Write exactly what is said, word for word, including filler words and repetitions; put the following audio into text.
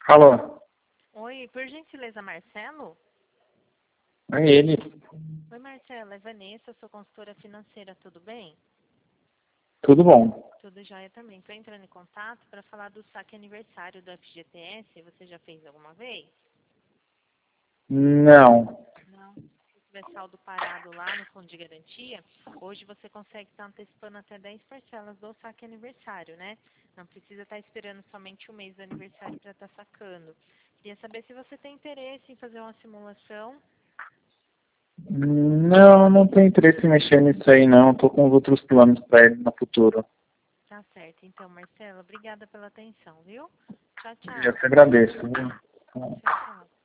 Alô? Oi, por gentileza, Marcelo? É ele. Oi, Marcelo, é Vanessa, sou consultora financeira, tudo bem? Tudo bom? Tudo jóia também. Estou entrando em contato para falar do saque aniversário do F G T S. Você já fez alguma vez? Não. Não. Se tiver saldo parado lá no fundo de garantia, hoje você consegue estar antecipando até dez parcelas do saque aniversário, né? Não precisa estar esperando somente o mês do aniversário para estar sacando. Queria saber se você tem interesse em fazer uma simulação. Não, não tenho interesse em mexer nisso aí, não. Tô com outros planos para ele no futuro. Tá certo. Então, Marcelo, obrigada pela atenção, viu? Tchau, Eu tchau. te agradeço. Viu? Tchau, tchau.